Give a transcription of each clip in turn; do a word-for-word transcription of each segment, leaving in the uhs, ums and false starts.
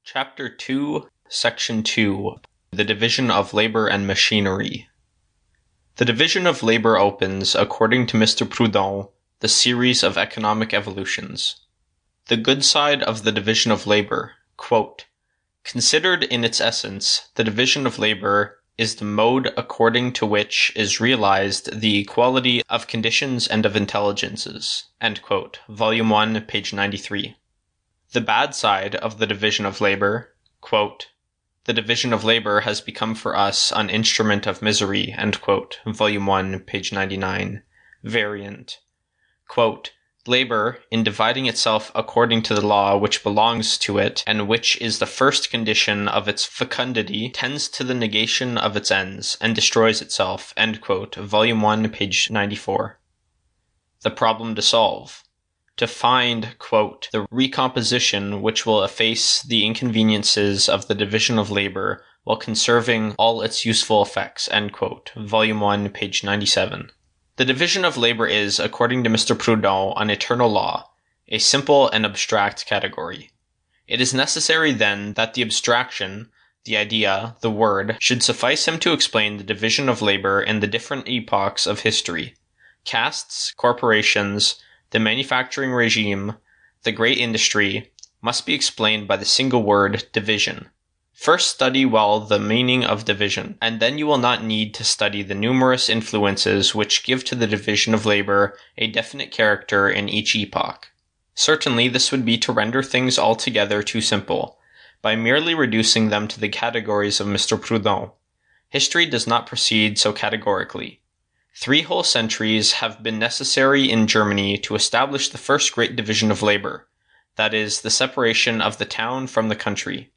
Chapter two, Section two, The Division of Labor and Machinery. The division of labor opens, according to Mister Proudhon, the series of economic evolutions. The good side of the division of labor, quote, considered in its essence, the division of labor is the mode according to which is realized the equality of conditions and of intelligences, end quote, Volume one, page ninety-three. The bad side of the division of labor, quote, the division of labor has become for us an instrument of misery, end quote, Volume one, page ninety-nine, variant, quote, labor, in dividing itself according to the law which belongs to it, and which is the first condition of its fecundity, tends to the negation of its ends, and destroys itself, end quote, Volume one, page ninety-four. The problem to solve. To find, quote, the recomposition which will efface the inconveniences of the division of labor while conserving all its useful effects, end quote, Volume one, page ninety-seven. The division of labor is, according to Mister Proudhon, an eternal law, a simple and abstract category. It is necessary, then, that the abstraction, the idea, the word, should suffice him to explain the division of labor in the different epochs of history. Castes, corporations, the manufacturing regime, the great industry, must be explained by the single word division. First study well the meaning of division, and then you will not need to study the numerous influences which give to the division of labor a definite character in each epoch. Certainly this would be to render things altogether too simple, by merely reducing them to the categories of Mister Proudhon. History does not proceed so categorically. Three whole centuries have been necessary in Germany to establish the first great division of labor, that is, the separation of the town from the country.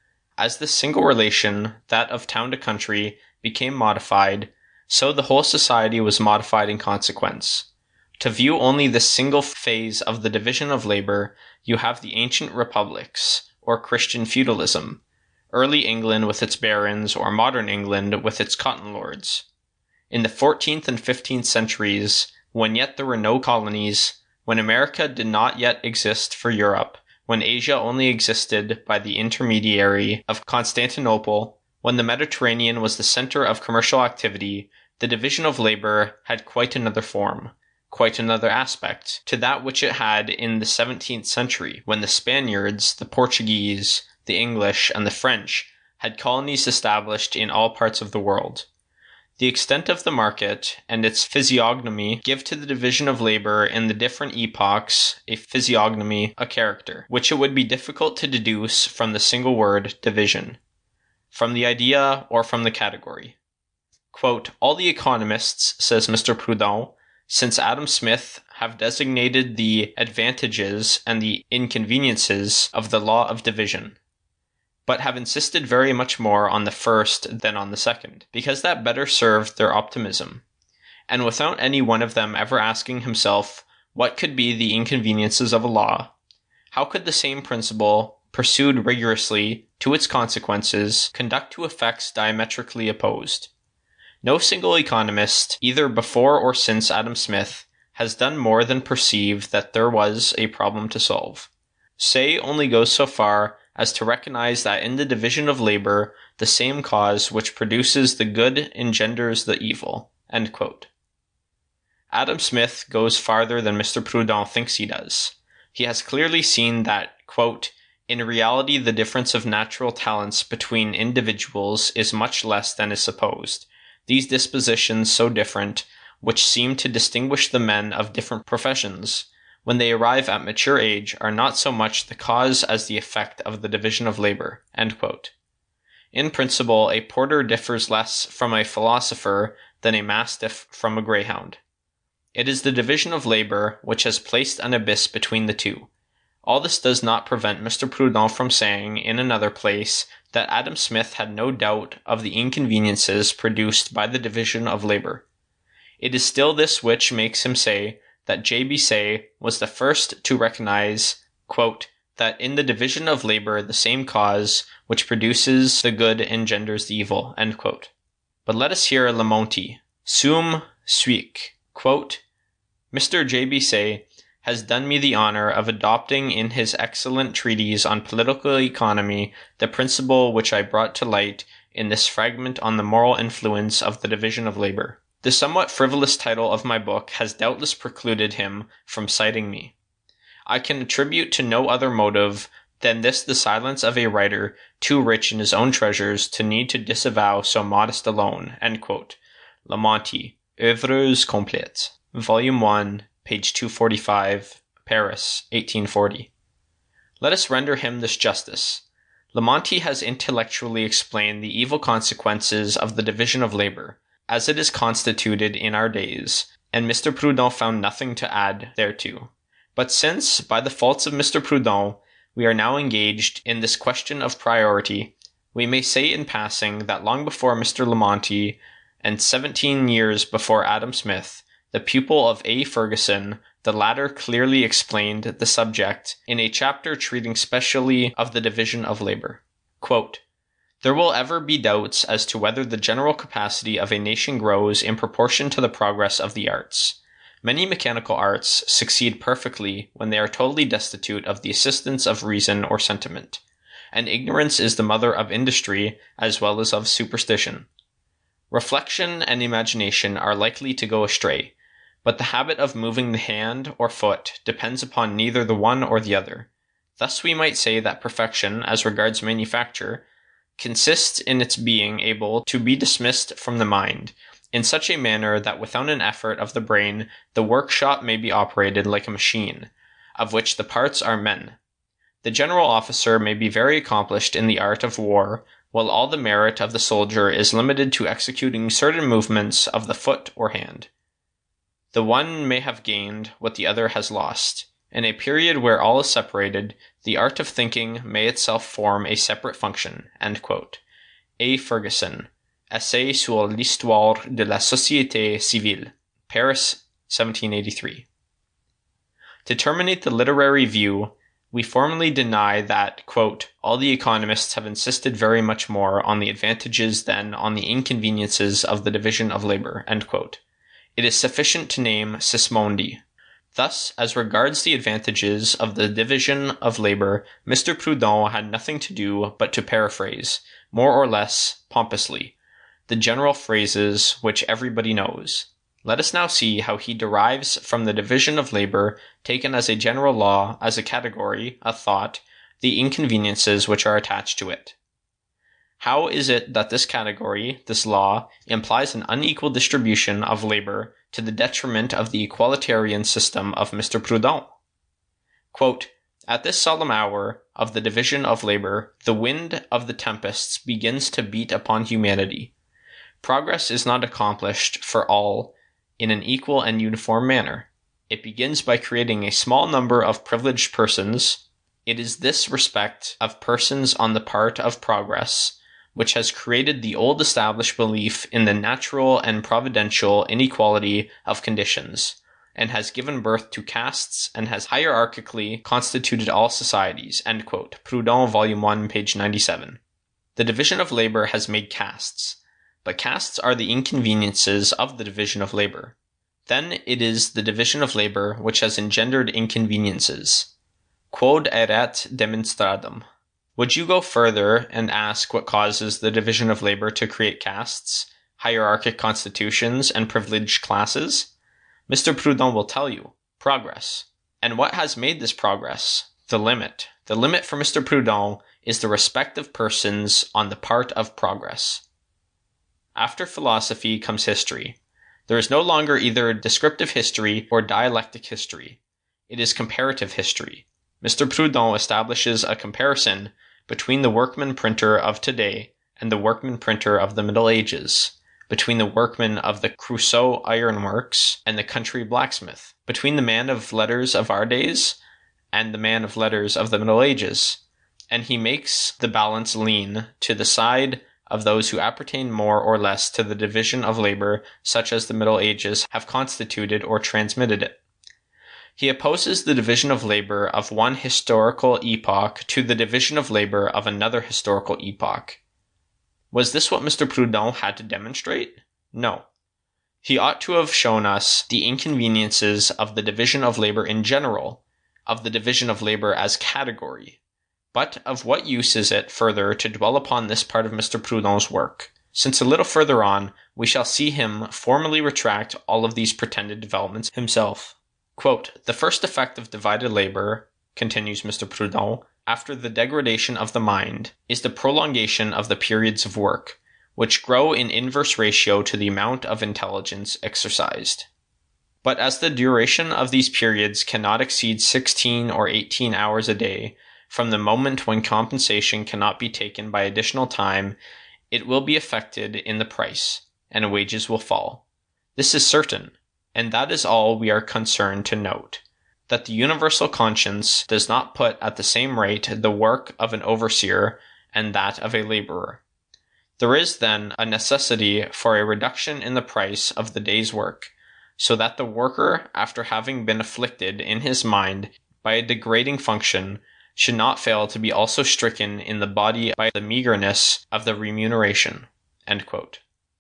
As this single relation, that of town to country, became modified, so the whole society was modified in consequence. To view only this single phase of the division of labor, you have the ancient republics, or Christian feudalism, early England with its barons, or modern England with its cotton lords. In the fourteenth and fifteenth centuries, when yet there were no colonies, when America did not yet exist for Europe, when Asia only existed by the intermediary of Constantinople, when the Mediterranean was the center of commercial activity, the division of labor had quite another form, quite another aspect, to that which it had in the seventeenth century, when the Spaniards, the Portuguese, the English, and the French had colonies established in all parts of the world. The extent of the market and its physiognomy give to the division of labor in the different epochs a physiognomy, a character, which it would be difficult to deduce from the single word division, from the idea or from the category. Quote, all the economists, says Mister Proudhon, since Adam Smith have designated the advantages and the inconveniences of the law of division, but have insisted very much more on the first than on the second, because that better served their optimism, and without any one of them ever asking himself what could be the inconveniences of a law, how could the same principle, pursued rigorously to its consequences, conduct to effects diametrically opposed? No single economist, either before or since Adam Smith, has done more than perceive that there was a problem to solve. Say only goes so far as to recognize that in the division of labor, the same cause which produces the good engenders the evil, end quote. Adam Smith goes farther than Mister Proudhon thinks he does. He has clearly seen that, quote, in reality the difference of natural talents between individuals is much less than is supposed. These dispositions so different, which seem to distinguish the men of different professions, when they arrive at mature age, are not so much the cause as the effect of the division of labor, end quote. In principle, a porter differs less from a philosopher than a mastiff from a greyhound. It is the division of labor which has placed an abyss between the two. All this does not prevent Mister Proudhon from saying, in another place, that Adam Smith had no doubt of the inconveniences produced by the division of labor. It is still this which makes him say that J B Say was the first to recognize, quote, that in the division of labor the same cause which produces the good engenders the evil, end quote. But let us hear Lamonti, sum suic, quote, Mister J B Say has done me the honor of adopting in his excellent treatise on political economy the principle which I brought to light in this fragment on the moral influence of the division of labor. The somewhat frivolous title of my book has doubtless precluded him from citing me. I can attribute to no other motive than this the silence of a writer too rich in his own treasures to need to disavow so modest a loan." End quote. Lamonti, Œuvres Complètes, Volume one, page two forty-five, Paris, eighteen forty. Let us render him this justice. Lamonti has intellectually explained the evil consequences of the division of labor, as it is constituted in our days, and Mister Proudhon found nothing to add thereto. But since, by the faults of Mister Proudhon, we are now engaged in this question of priority, we may say in passing that long before Mister Lamonti, and seventeen years before Adam Smith, the pupil of A. Ferguson, the latter clearly explained the subject in a chapter treating specially of the division of labor. Quote, "There will ever be doubts as to whether the general capacity of a nation grows in proportion to the progress of the arts. Many mechanical arts succeed perfectly when they are totally destitute of the assistance of reason or sentiment, and ignorance is the mother of industry as well as of superstition. Reflection and imagination are likely to go astray, but the habit of moving the hand or foot depends upon neither the one or the other. Thus we might say that perfection, as regards manufacture, consists in its being able to be dismissed from the mind, in such a manner that without an effort of the brain the workshop may be operated like a machine, of which the parts are men. The general officer may be very accomplished in the art of war, while all the merit of the soldier is limited to executing certain movements of the foot or hand. The one may have gained what the other has lost. In a period where all is separated, the art of thinking may itself form a separate function." End quote. A. Ferguson, Essai sur l'histoire de la société civile, Paris, seventeen eighty-three. To terminate the literary view, we formally deny that, quote, "all the economists have insisted very much more on the advantages than on the inconveniences of the division of labor." End quote. It is sufficient to name Sismondi. Thus, as regards the advantages of the division of labor, Mister Proudhon had nothing to do but to paraphrase, more or less pompously, the general phrases which everybody knows. Let us now see how he derives from the division of labor, taken as a general law, as a category, a thought, the inconveniences which are attached to it. How is it that this category, this law, implies an unequal distribution of labor to the detriment of the equalitarian system of Mister Proudhon? Quote, "At this solemn hour of the division of labor, the wind of the tempests begins to beat upon humanity. Progress is not accomplished for all in an equal and uniform manner. It begins by creating a small number of privileged persons. It is this respect of persons on the part of progress which has created the old established belief in the natural and providential inequality of conditions, and has given birth to castes and has hierarchically constituted all societies." End quote. Proudhon, Volume one, page ninety-seven. The division of labor has made castes, but castes are the inconveniences of the division of labor. Then it is the division of labor which has engendered inconveniences. Quod erat demonstradum. Would you go further and ask what causes the division of labor to create castes, hierarchic constitutions, and privileged classes? Mister Proudhon will tell you, progress. And what has made this progress? The limit. The limit for Mister Proudhon is the respect of persons on the part of progress. After philosophy comes history. There is no longer either descriptive history or dialectic history. It is comparative history. Mister Proudhon establishes a comparison between the workman printer of today and the workman printer of the Middle Ages, between the workman of the Creusot ironworks and the country blacksmith, between the man of letters of our days and the man of letters of the Middle Ages, and he makes the balance lean to the side of those who appertain more or less to the division of labor such as the Middle Ages have constituted or transmitted it. He opposes the division of labor of one historical epoch to the division of labor of another historical epoch. Was this what Mister Proudhon had to demonstrate? No. He ought to have shown us the inconveniences of the division of labor in general, of the division of labor as category. But of what use is it further to dwell upon this part of Mister Proudhon's work, since a little further on we shall see him formally retract all of these pretended developments himself. Quote, "The first effect of divided labor," continues Mister Proudhon, "after the degradation of the mind, is the prolongation of the periods of work, which grow in inverse ratio to the amount of intelligence exercised. But as the duration of these periods cannot exceed sixteen or eighteen hours a day, from the moment when compensation cannot be taken by additional time, it will be affected in the price, and wages will fall. This is certain, and that is all we are concerned to note, that the universal conscience does not put at the same rate the work of an overseer and that of a laborer. There is, then, a necessity for a reduction in the price of the day's work, so that the worker, after having been afflicted in his mind by a degrading function, should not fail to be also stricken in the body by the meagerness of the remuneration." End quote.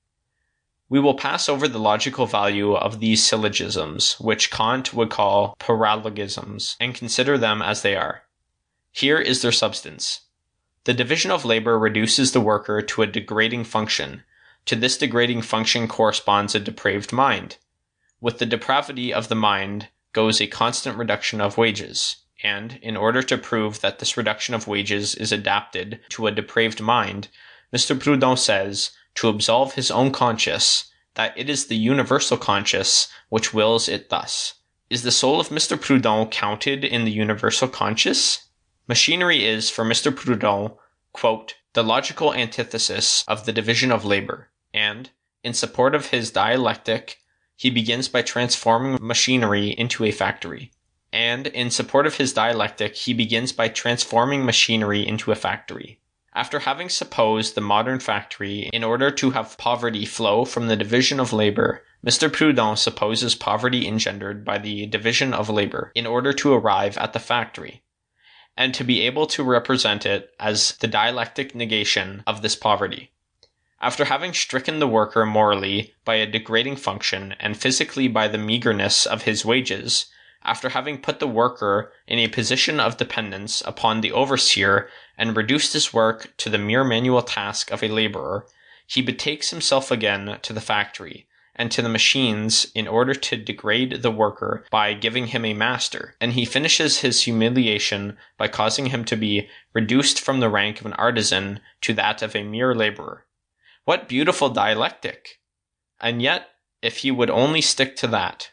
We will pass over the logical value of these syllogisms, which Kant would call paralogisms, and consider them as they are. Here is their substance. The division of labor reduces the worker to a degrading function. To this degrading function corresponds a depraved mind. With the depravity of the mind goes a constant reduction of wages, and, in order to prove that this reduction of wages is adapted to a depraved mind, Mister Proudhon says, to absolve his own conscience, that it is the universal conscience which wills it thus. Is the soul of Mister Proudhon counted in the universal conscience? Machinery is, for Mister Proudhon, quote, "the logical antithesis of the division of labor," and, in support of his dialectic, he begins by transforming machinery into a factory. And, in support of his dialectic, he begins by transforming machinery into a factory. After having supposed the modern factory in order to have poverty flow from the division of labor, Mister Proudhon supposes poverty engendered by the division of labor in order to arrive at the factory, and to be able to represent it as the dialectic negation of this poverty. After having stricken the worker morally by a degrading function and physically by the meagerness of his wages, after having put the worker in a position of dependence upon the overseer and reduced his work to the mere manual task of a laborer, he betakes himself again to the factory and to the machines in order to degrade the worker by giving him a master, and he finishes his humiliation by causing him to be reduced from the rank of an artisan to that of a mere laborer. What beautiful dialectic! And yet, if he would only stick to that.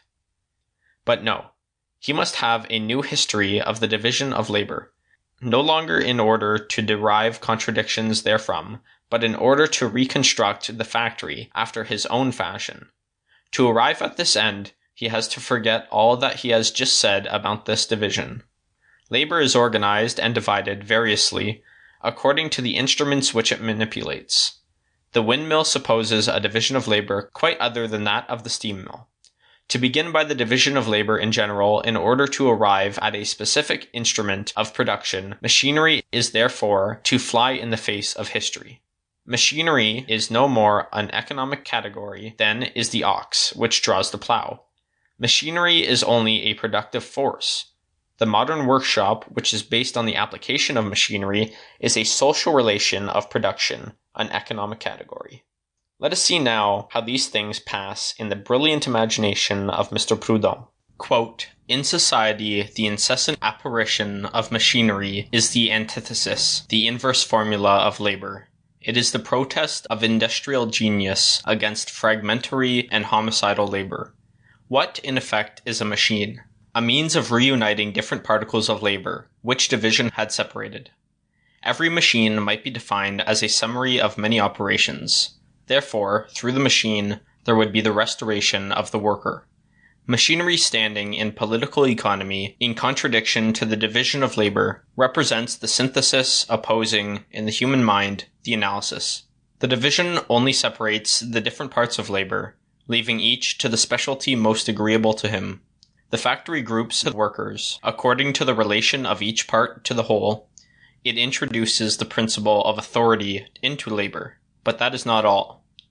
But no, he must have a new history of the division of labor, no longer in order to derive contradictions therefrom, but in order to reconstruct the factory after his own fashion. To arrive at this end, he has to forget all that he has just said about this division. Labor is organized and divided variously according to the instruments which it manipulates. The windmill supposes a division of labor quite other than that of the steam mill. To begin by the division of labor in general in order to arrive at a specific instrument of production, machinery is therefore to fly in the face of history. Machinery is no more an economic category than is the ox, which draws the plow. Machinery is only a productive force. The modern workshop, which is based on the application of machinery, is a social relation of production, an economic category. Let us see now how these things pass in the brilliant imagination of Mister Proudhon. Quote, "In society, the incessant apparition of machinery is the antithesis, the inverse formula of labor. It is the protest of industrial genius against fragmentary and homicidal labor. What, in effect, is a machine? A means of reuniting different particles of labor, which division had separated. Every machine might be defined as a summary of many operations. Therefore, through the machine, there would be the restoration of the worker. Machinery standing in political economy, in contradiction to the division of labor, represents the synthesis opposing, in the human mind, the analysis. The division only separates the different parts of labor, leaving each to the specialty most agreeable to him. The factory groups the workers, according to the relation of each part to the whole. It introduces the principle of authority into labor. But that is not all.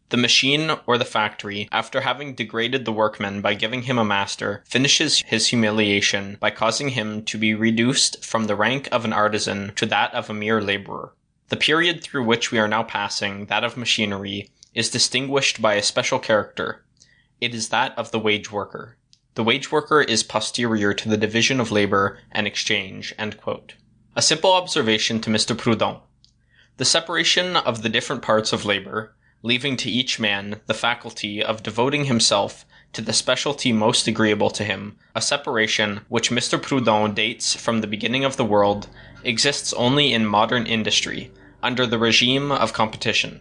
The machine or the factory, after having degraded the workman by giving him a master, finishes his humiliation by causing him to be reduced from the rank of an artisan to that of a mere laborer. The period through which we are now passing, that of machinery, is distinguished by a special character. It is that of the wage worker. The wage worker is posterior to the division of labor and exchange." End quote. A simple observation to Mister Proudhon. The separation of the different parts of labor, leaving to each man the faculty of devoting himself to the specialty most agreeable to him, a separation which Mister Proudhon dates from the beginning of the world, exists only in modern industry, under the regime of competition.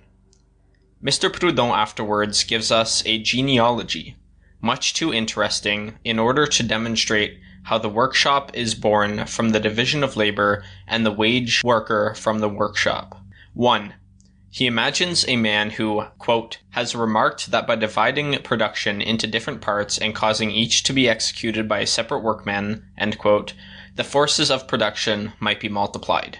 Mister Proudhon afterwards gives us a genealogy, much too interesting, in order to demonstrate how the workshop is born from the division of labor and the wage worker from the workshop. one. He imagines a man who, quote, has remarked that by dividing production into different parts and causing each to be executed by a separate workman, end quote, the forces of production might be multiplied.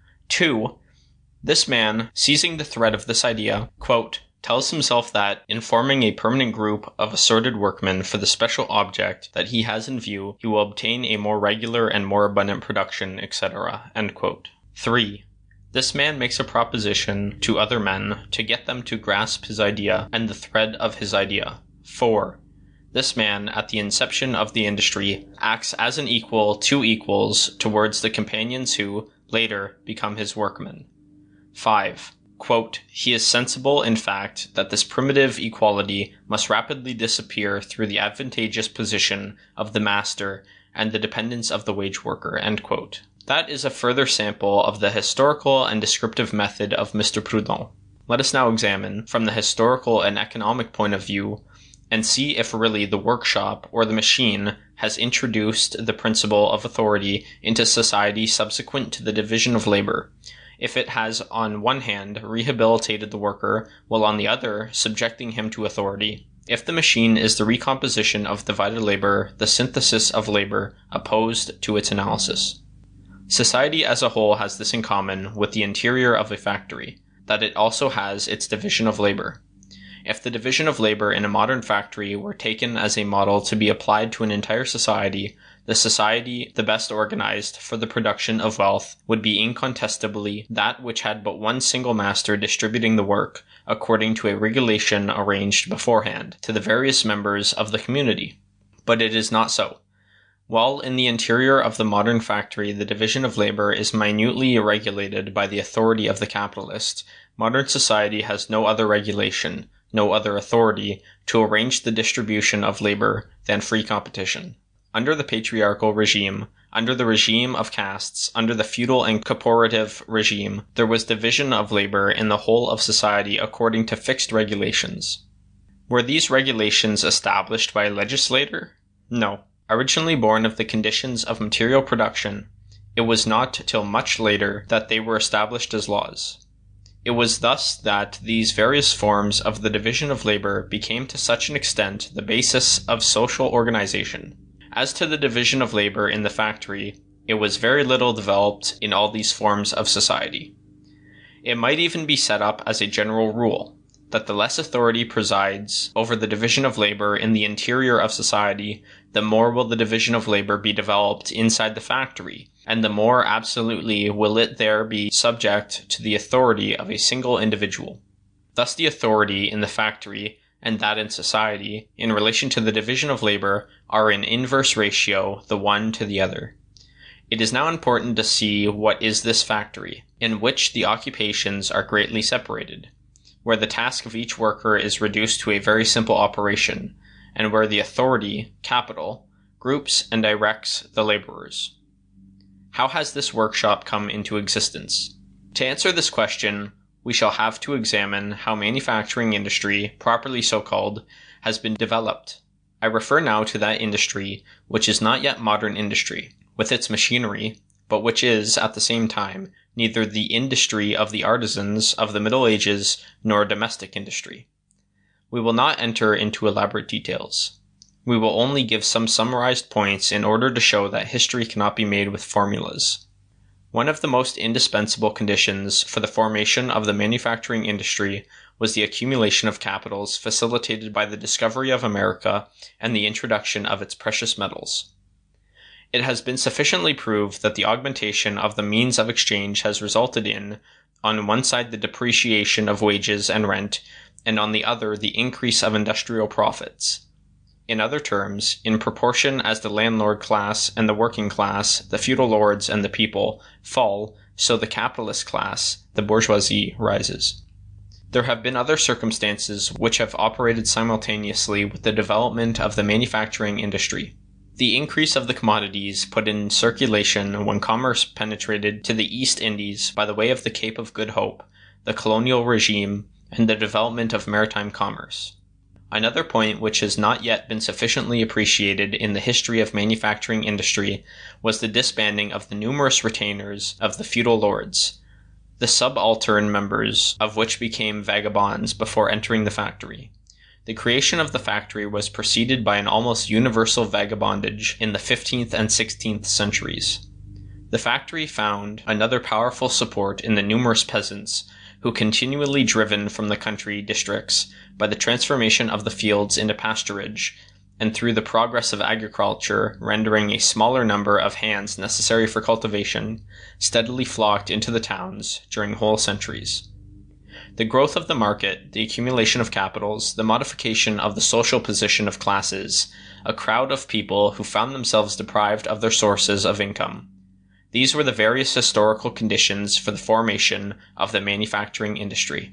Two. This man, seizing the thread of this idea, quote, tells himself that, in forming a permanent group of assorted workmen for the special object that he has in view, he will obtain a more regular and more abundant production, et cetera. End quote. Three. This man makes a proposition to other men to get them to grasp his idea and the thread of his idea. Four. This man, at the inception of the industry, acts as an equal to equals towards the companions who, later, become his workmen. Five. Quote, he is sensible, in fact, that this primitive equality must rapidly disappear through the advantageous position of the master and the dependence of the wage worker. End quote. That is a further sample of the historical and descriptive method of Mister Proudhon. Let us now examine, from the historical and economic point of view, and see if really the workshop or the machine has introduced the principle of authority into society subsequent to the division of labor, if it has on one hand rehabilitated the worker, while on the other subjecting him to authority, if the machine is the recomposition of divided labor, the synthesis of labor, opposed to its analysis. Society as a whole has this in common with the interior of a factory, that it also has its division of labor. If the division of labor in a modern factory were taken as a model to be applied to an entire society, the society the best organized for the production of wealth would be incontestably that which had but one single master distributing the work, according to a regulation arranged beforehand, to the various members of the community. But it is not so. While in the interior of the modern factory the division of labor is minutely regulated by the authority of the capitalist, modern society has no other regulation, no other authority to arrange the distribution of labor than free competition. Under the patriarchal regime, under the regime of castes, under the feudal and corporative regime, there was division of labor in the whole of society according to fixed regulations. Were these regulations established by a legislator? No. Originally born of the conditions of material production, it was not till much later that they were established as laws. It was thus that these various forms of the division of labor became to such an extent the basis of social organization. As to the division of labor in the factory, it was very little developed in all these forms of society. It might even be set up as a general rule, that the less authority presides over the division of labor in the interior of society, the more will the division of labor be developed inside the factory, and the more absolutely will it there be subject to the authority of a single individual. Thus the authority in the factory and that in society, in relation to the division of labor, are in inverse ratio the one to the other. It is now important to see what is this factory, in which the occupations are greatly separated, where the task of each worker is reduced to a very simple operation, and where the authority, capital, groups and directs the laborers. How has this workshop come into existence? To answer this question, we shall have to examine how manufacturing industry, properly so called, has been developed. I refer now to that industry which is not yet modern industry, with its machinery, but which is, at the same time, neither the industry of the artisans of the Middle Ages nor domestic industry. We will not enter into elaborate details. We will only give some summarized points in order to show that history cannot be made with formulas. One of the most indispensable conditions for the formation of the manufacturing industry was the accumulation of capitals facilitated by the discovery of America and the introduction of its precious metals. It has been sufficiently proved that the augmentation of the means of exchange has resulted in, on one side, the depreciation of wages and rent, and on the other, the increase of industrial profits. In other terms, in proportion as the landlord class and the working class, the feudal lords and the people, fall, so the capitalist class, the bourgeoisie, rises. There have been other circumstances which have operated simultaneously with the development of the manufacturing industry. The increase of the commodities put in circulation when commerce penetrated to the East Indies by the way of the Cape of Good Hope, the colonial regime, and the development of maritime commerce. Another point which has not yet been sufficiently appreciated in the history of manufacturing industry was the disbanding of the numerous retainers of the feudal lords, the subaltern members of which became vagabonds before entering the factory. The creation of the factory was preceded by an almost universal vagabondage in the fifteenth and sixteenth centuries. The factory found another powerful support in the numerous peasants, who continually driven from the country districts by the transformation of the fields into pasturage, and through the progress of agriculture rendering a smaller number of hands necessary for cultivation, steadily flocked into the towns during whole centuries. The growth of the market, the accumulation of capitals, the modification of the social position of classes, a crowd of people who found themselves deprived of their sources of income. These were the various historical conditions for the formation of the manufacturing industry.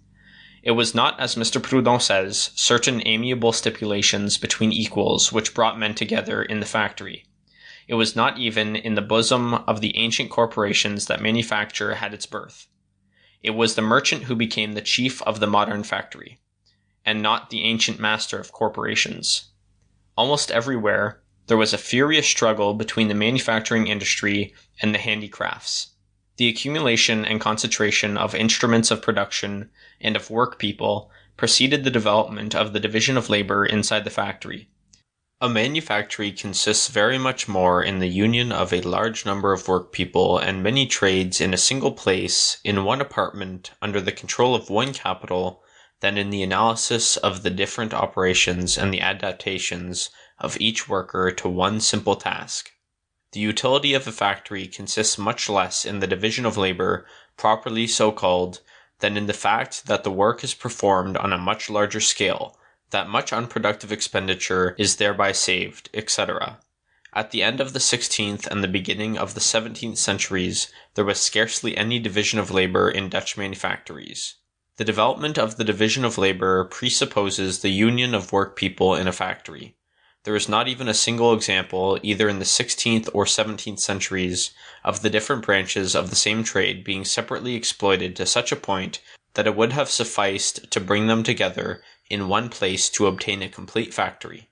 It was not, as Mister Proudhon says, certain amiable stipulations between equals which brought men together in the factory. It was not even in the bosom of the ancient corporations that manufacture had its birth. It was the merchant who became the chief of the modern factory, and not the ancient master of corporations. Almost everywhere, there was a furious struggle between the manufacturing industry and the handicrafts. The accumulation and concentration of instruments of production and of work people preceded the development of the division of labor inside the factory. A manufactory consists very much more in the union of a large number of work people and many trades in a single place in one apartment under the control of one capital than in the analysis of the different operations and the adaptations of each worker to one simple task. The utility of a factory consists much less in the division of labor, properly so called, than in the fact that the work is performed on a much larger scale, that much unproductive expenditure is thereby saved, et cetera. At the end of the sixteenth and the beginning of the seventeenth centuries, there was scarcely any division of labor in Dutch manufactories. The development of the division of labor presupposes the union of work people in a factory. There is not even a single example, either in the sixteenth or seventeenth centuries, of the different branches of the same trade being separately exploited to such a point that it would have sufficed to bring them together in one place to obtain a complete factory.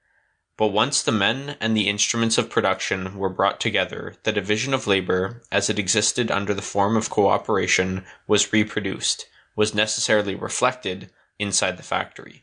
But once the men and the instruments of production were brought together, the division of labor, as it existed under the form of cooperation, was reproduced, was necessarily reflected inside the factory.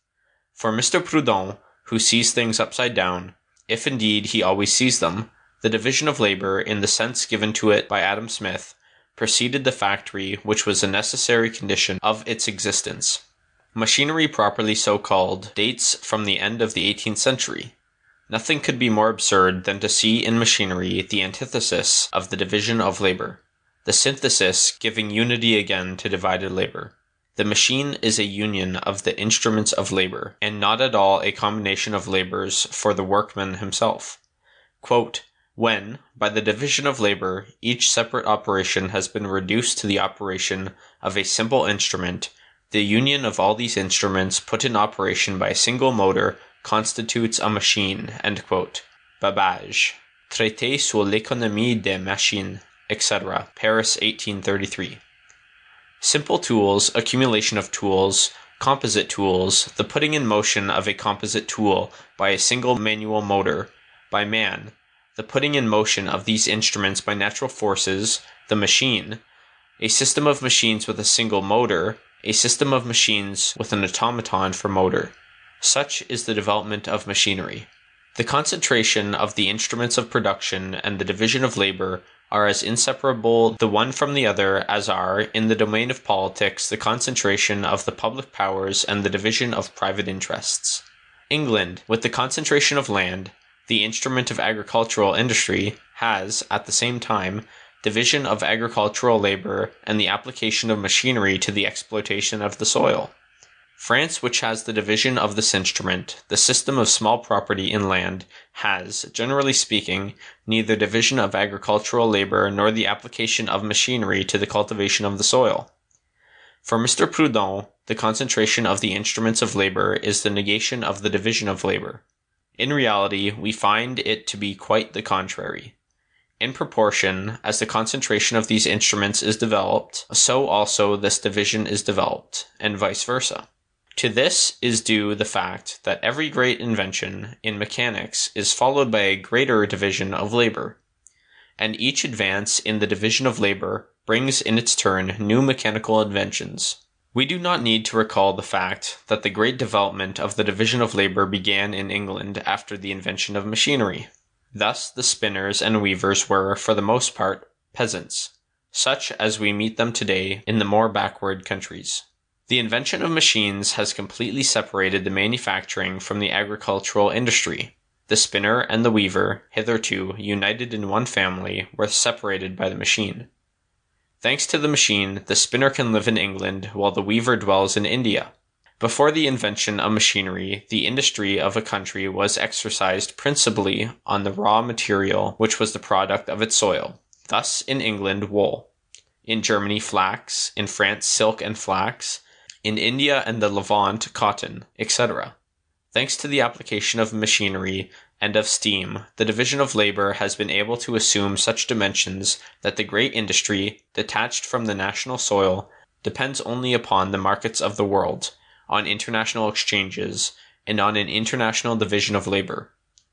For Mister Proudhon, who sees things upside down, if indeed he always sees them, the division of labor, in the sense given to it by Adam Smith, preceded the factory, which was a necessary condition of its existence. Machinery, properly so called, dates from the end of the eighteenth century. Nothing could be more absurd than to see in machinery the antithesis of the division of labor, the synthesis giving unity again to divided labor. The machine is a union of the instruments of labor, and not at all a combination of labors for the workman himself. Quote, when, by the division of labor, each separate operation has been reduced to the operation of a simple instrument, the union of all these instruments put in operation by a single motor constitutes a machine. End quote. Babbage. Traité sur l'économie des machines, et cetera. Paris, eighteen thirty-three. Simple tools, accumulation of tools, composite tools, the putting in motion of a composite tool by a single manual motor, by man, the putting in motion of these instruments by natural forces, the machine, a system of machines with a single motor, a system of machines with an automaton for motor. Such is the development of machinery. The concentration of the instruments of production and the division of labor are as inseparable the one from the other as are, in the domain of politics, the concentration of the public powers and the division of private interests. England, with the concentration of land, the instrument of agricultural industry, has, at the same time, division of agricultural labor and the application of machinery to the exploitation of the soil. France, which has the division of this instrument, the system of small property in land, has, generally speaking, neither division of agricultural labor nor the application of machinery to the cultivation of the soil. For Mister Proudhon, the concentration of the instruments of labor is the negation of the division of labor. In reality, we find it to be quite the contrary. In proportion as the concentration of these instruments is developed, so also this division is developed, and vice versa. To this is due the fact that every great invention in mechanics is followed by a greater division of labor, and each advance in the division of labor brings in its turn new mechanical inventions. We do not need to recall the fact that the great development of the division of labor began in England after the invention of machinery. Thus the spinners and weavers were, for the most part, peasants, such as we meet them today in the more backward countries. The invention of machines has completely separated the manufacturing from the agricultural industry. The spinner and the weaver, hitherto united in one family, were separated by the machine. Thanks to the machine, the spinner can live in England while the weaver dwells in India. Before the invention of machinery, the industry of a country was exercised principally on the raw material which was the product of its soil. Thus, in England, wool. In Germany, flax. In France, silk and flax. In India and the Levant, cotton, et cetera. Thanks to the application of machinery and of steam, the division of labor has been able to assume such dimensions that the great industry, detached from the national soil, depends only upon the markets of the world, on international exchanges, and on an international division of labor.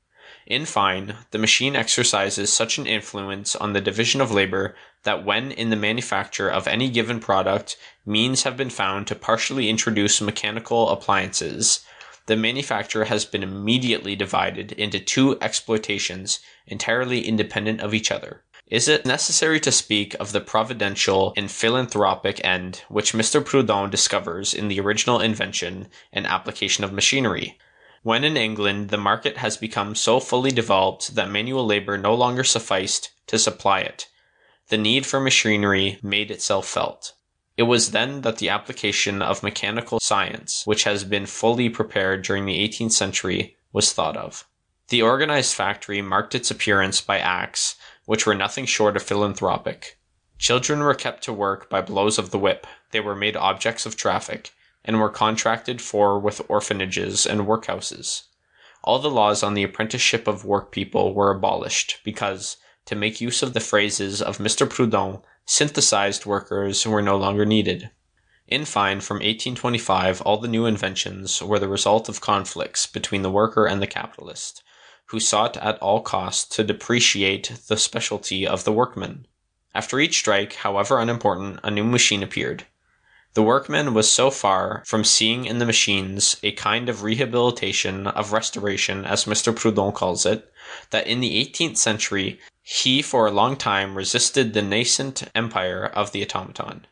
In fine, the machine exercises such an influence on the division of labor that when in the manufacture of any given product means have been found to partially introduce mechanical appliances, the manufacture has been immediately divided into two exploitations entirely independent of each other. Is it necessary to speak of the providential and philanthropic end which Mister Proudhon discovers in the original invention and application of machinery? When in England the market has become so fully developed that manual labor no longer sufficed to supply it, the need for machinery made itself felt. It was then that the application of mechanical science, which has been fully prepared during the eighteenth century, was thought of. The organized factory marked its appearance by acts which were nothing short of philanthropic. Children were kept to work by blows of the whip, they were made objects of traffic, and were contracted for with orphanages and workhouses. All the laws on the apprenticeship of workpeople were abolished, because, to make use of the phrases of Mister Proudhon, synthesized workers were no longer needed. In fine, from eighteen twenty-five, all the new inventions were the result of conflicts between the worker and the capitalist, who sought at all costs to depreciate the specialty of the workman. After each strike, however unimportant, a new machine appeared. The workman was so far from seeing in the machines a kind of rehabilitation, of restoration, as Mister Proudhon calls it, that in the eighteenth century he for a long time resisted the nascent empire of the automaton.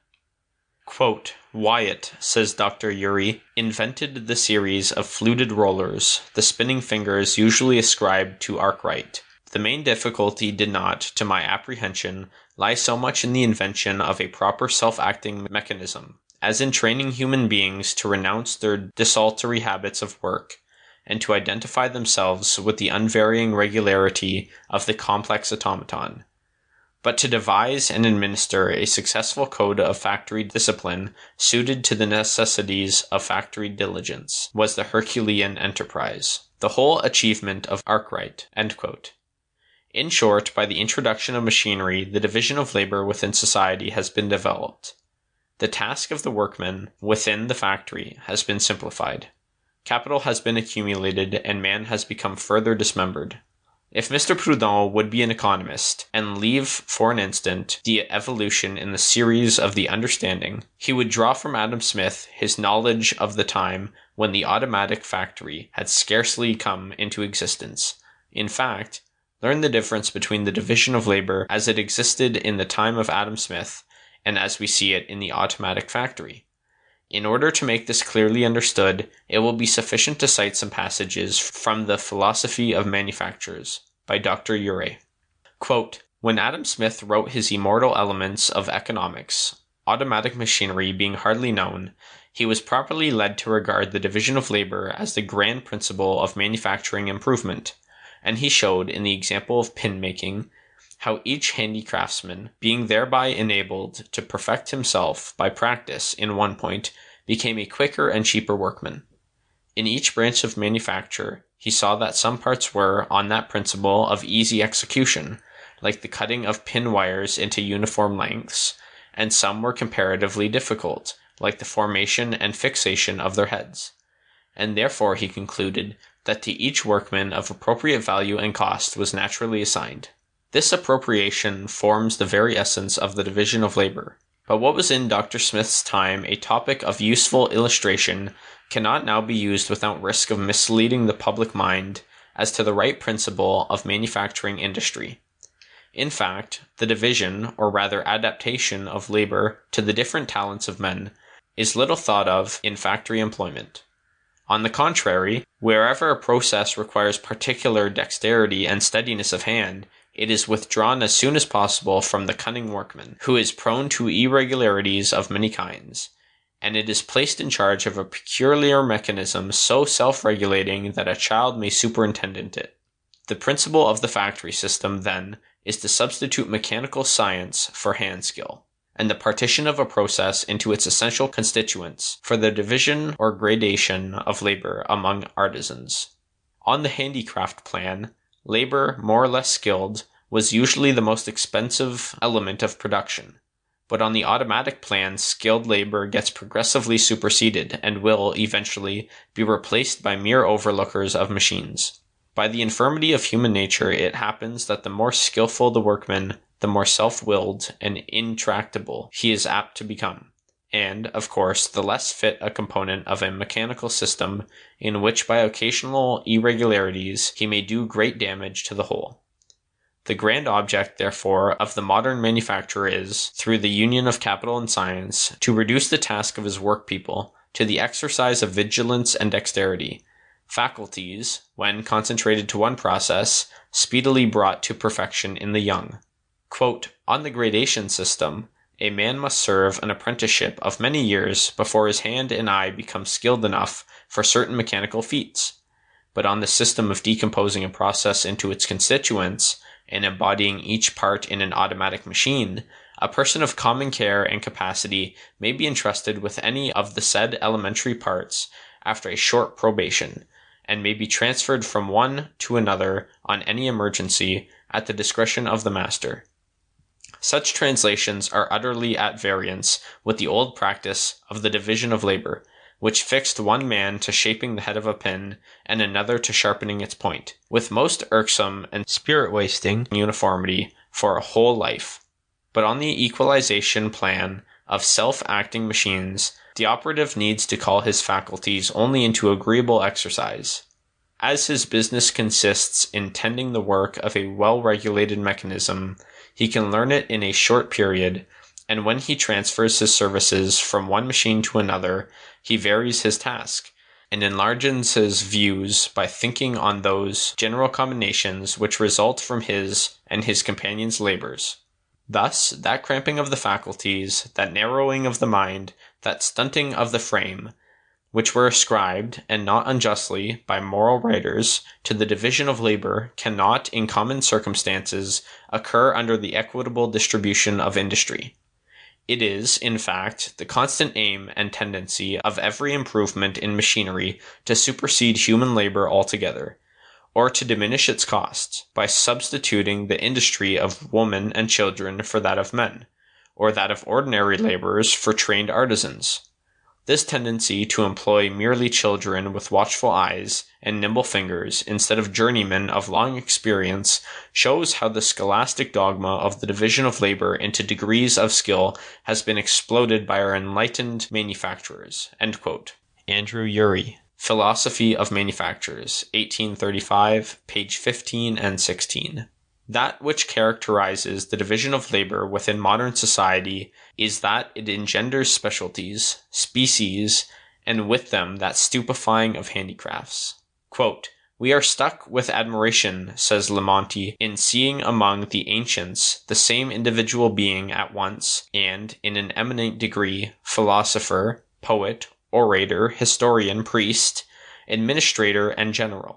Quote, Wyatt, says Doctor Urey, invented the series of fluted rollers, the spinning fingers usually ascribed to Arkwright. The main difficulty did not, to my apprehension, lie so much in the invention of a proper self-acting mechanism, as in training human beings to renounce their desultory habits of work, and to identify themselves with the unvarying regularity of the complex automaton. But to devise and administer a successful code of factory discipline suited to the necessities of factory diligence was the Herculean enterprise, the whole achievement of Arkwright. End quote. In short, by the introduction of machinery, the division of labor within society has been developed. The task of the workman within the factory has been simplified. Capital has been accumulated, and man has become further dismembered. If Mister Proudhon would be an economist, and leave for an instant the evolution in the series of the understanding, he would draw from Adam Smith his knowledge of the time when the automatic factory had scarcely come into existence. In fact, learn the difference between the division of labor as it existed in the time of Adam Smith and as we see it in the automatic factory. In order to make this clearly understood, it will be sufficient to cite some passages from the Philosophy of Manufactures by Doctor Urey. Quote, "When Adam Smith wrote his immortal Elements of Economics, automatic machinery being hardly known, he was properly led to regard the division of labor as the grand principle of manufacturing improvement, and he showed, in the example of pin-making, how each handicraftsman, being thereby enabled to perfect himself by practice in one point, became a quicker and cheaper workman. In each branch of manufacture, he saw that some parts were, on that principle, of easy execution, like the cutting of pin wires into uniform lengths, and some were comparatively difficult, like the formation and fixation of their heads. And therefore he concluded that to each workman of appropriate value and cost was naturally assigned. This appropriation forms the very essence of the division of labor. But what was in Doctor Smith's time a topic of useful illustration cannot now be used without risk of misleading the public mind as to the right principle of manufacturing industry. In fact, the division, or rather adaptation of labor to the different talents of men, is little thought of in factory employment. On the contrary, wherever a process requires particular dexterity and steadiness of hand, it is withdrawn as soon as possible from the cunning workman, who is prone to irregularities of many kinds, and it is placed in charge of a peculiar mechanism so self-regulating that a child may superintend it. The principle of the factory system, then, is to substitute mechanical science for hand skill, and the partition of a process into its essential constituents for the division or gradation of labor among artisans. On the handicraft plan, labor, more or less skilled, was usually the most expensive element of production, but on the automatic plan, skilled labor gets progressively superseded and will, eventually, be replaced by mere overlookers of machines. By the infirmity of human nature, it happens that the more skillful the workman, the more self-willed and intractable he is apt to become, and, of course, the less fit a component of a mechanical system in which by occasional irregularities he may do great damage to the whole. The grand object, therefore, of the modern manufacturer is, through the union of capital and science, to reduce the task of his workpeople to the exercise of vigilance and dexterity, faculties, when concentrated to one process, speedily brought to perfection in the young. Quote, "On the gradation system, a man must serve an apprenticeship of many years before his hand and eye become skilled enough for certain mechanical feats. But on the system of decomposing a process into its constituents, and embodying each part in an automatic machine, a person of common care and capacity may be entrusted with any of the said elementary parts after a short probation, and may be transferred from one to another on any emergency at the discretion of the master. Such translations are utterly at variance with the old practice of the division of labor, which fixed one man to shaping the head of a pin, and another to sharpening its point, with most irksome and spirit-wasting uniformity for a whole life. But on the equalization plan of self-acting machines, the operative needs to call his faculties only into agreeable exercise. As his business consists in tending the work of a well-regulated mechanism, he can learn it in a short period, and when he transfers his services from one machine to another, he varies his task, and enlarges his views by thinking on those general combinations which result from his and his companions' labors. Thus, that cramping of the faculties, that narrowing of the mind, that stunting of the frame, which were ascribed, and not unjustly, by moral writers, to the division of labor, cannot, in common circumstances, occur under the equitable distribution of industry. It is, in fact, the constant aim and tendency of every improvement in machinery to supersede human labor altogether, or to diminish its costs, by substituting the industry of women and children for that of men, or that of ordinary laborers for trained artisans. This tendency to employ merely children with watchful eyes and nimble fingers instead of journeymen of long experience shows how the scholastic dogma of the division of labor into degrees of skill has been exploded by our enlightened manufacturers." End quote. Andrew Urey, Philosophy of Manufactures, eighteen thirty-five, page fifteen and sixteen. That which characterizes the division of labor within modern society is that it engenders specialties, species, and with them that stupefying of handicrafts. Quote, "We are struck with admiration," says Lemonti, "in seeing among the ancients the same individual being at once, and, in an eminent degree, philosopher, poet, orator, historian, priest, administrator, and general.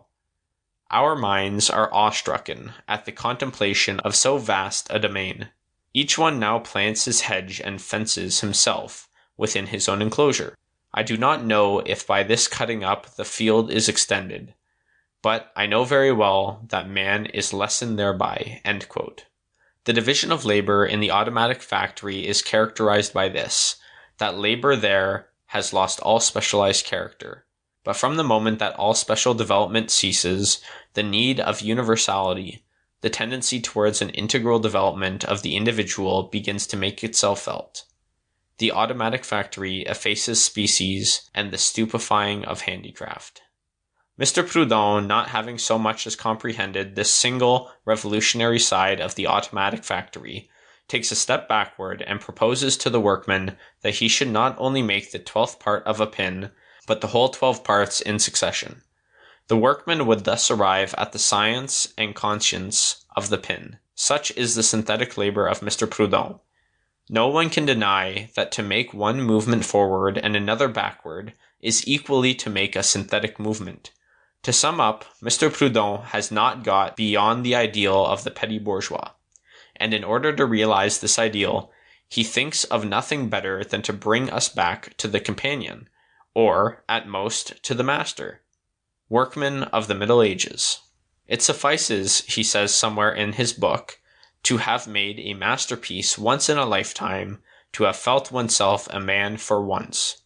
Our minds are awestrucken at the contemplation of so vast a domain. Each one now plants his hedge and fences himself within his own enclosure. I do not know if by this cutting up the field is extended, but I know very well that man is lessened thereby." End quote. The division of labor in the automatic factory is characterized by this, that labor there has lost all specialized character. But from the moment that all special development ceases, the need of universality, the tendency towards an integral development of the individual begins to make itself felt. The automatic factory effaces species and the stupefying of handicraft. Mister Proudhon, not having so much as comprehended this single revolutionary side of the automatic factory, takes a step backward and proposes to the workman that he should not only make the twelfth part of a pin, but the whole twelve parts in succession. The workman would thus arrive at the science and conscience of the pin. Such is the synthetic labor of Mister Proudhon. No one can deny that to make one movement forward and another backward is equally to make a synthetic movement. To sum up, Mister Proudhon has not got beyond the ideal of the petty bourgeois, and in order to realize this ideal, he thinks of nothing better than to bring us back to the companion, or, at most, to the master, workman of the Middle Ages. It suffices, he says somewhere in his book, to have made a masterpiece once in a lifetime, to have felt oneself a man for once.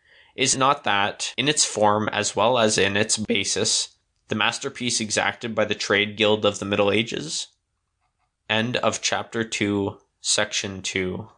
Is not that, in its form as well as in its basis, the masterpiece exacted by the trade guild of the Middle Ages? End of chapter two, section two.